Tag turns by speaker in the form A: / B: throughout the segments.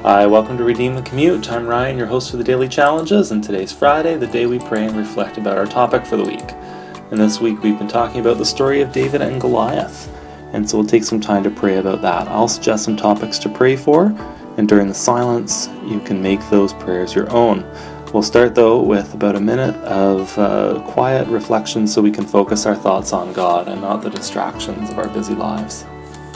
A: Hi, welcome to Redeem the Commute. I'm Ryan, your host for the Daily Challenges, and today's Friday, the day we pray and reflect about our topic for the week. And this week we've been talking about the story of David and Goliath, and so we'll take some time to pray about that. I'll suggest some topics to pray for, and during the silence, you can make those prayers your own. We'll start, though, with about a minute of quiet reflection so we can focus our thoughts on God and not the distractions of our busy lives.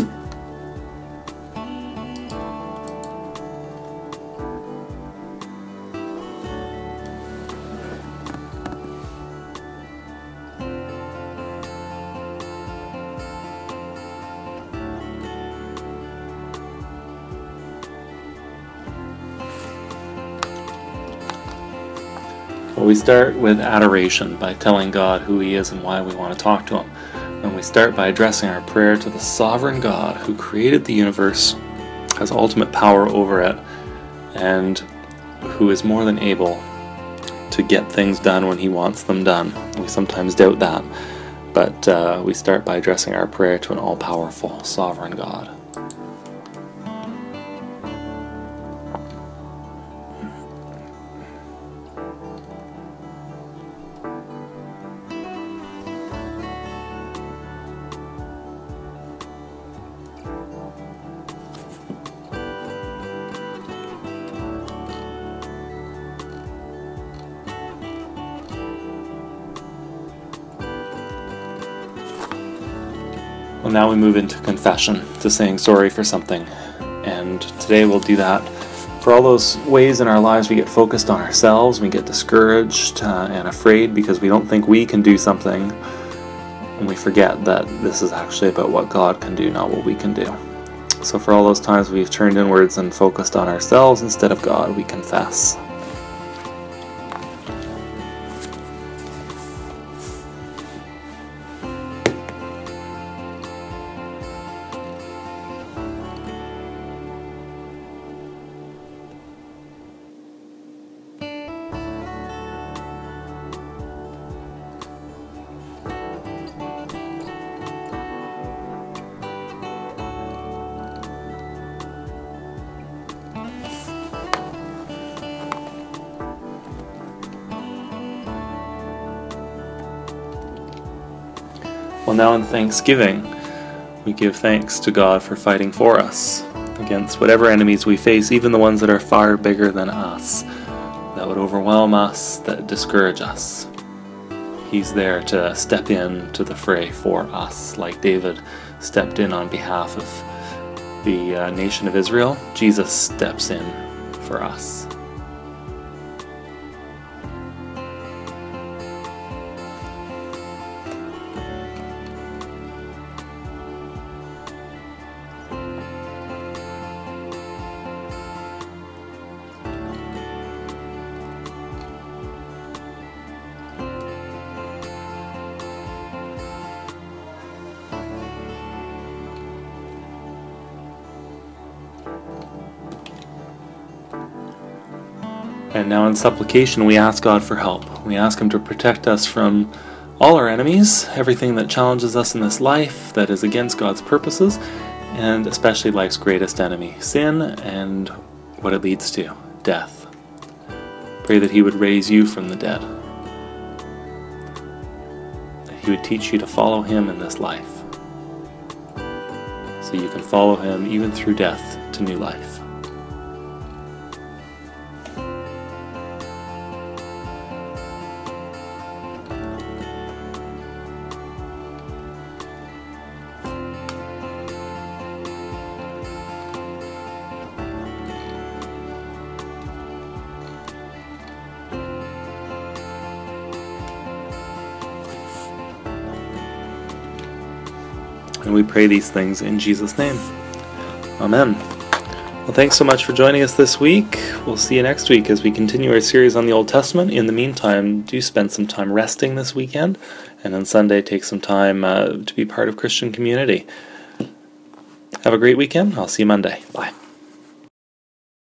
A: Well, we start with adoration by telling God who He is and why we want to talk to Him. And we start by addressing our prayer to the sovereign God who created the universe, has ultimate power over it, and who is more than able to get things done when He wants them done. We sometimes doubt that, but we start by addressing our prayer to an all-powerful, sovereign God. Well, now we move into confession, to saying sorry for something. And today we'll do that for all those ways in our lives we get focused on ourselves, we get discouraged and afraid because we don't think we can do something, and we forget that this is actually about what God can do, not what we can do. So for all those times we've turned inwards and focused on ourselves instead of God, we confess. Well, now in Thanksgiving, we give thanks to God for fighting for us against whatever enemies we face, even the ones that are far bigger than us, that would overwhelm us, that discourage us. He's there to step in to the fray for us, like David stepped in on behalf of the nation of Israel. Jesus steps in for us. And now in supplication, we ask God for help. We ask Him to protect us from all our enemies, everything that challenges us in this life that is against God's purposes, and especially life's greatest enemy, sin and what it leads to, death. Pray that He would raise you from the dead, that He would teach you to follow Him in this life, so you can follow Him even through death to new life. And we pray these things in Jesus' name. Amen. Well, thanks so much for joining us this week. We'll see you next week as we continue our series on the Old Testament. In the meantime, do spend some time resting this weekend, and on Sunday, take some time to be part of Christian community. Have a great weekend. I'll see you Monday. Bye.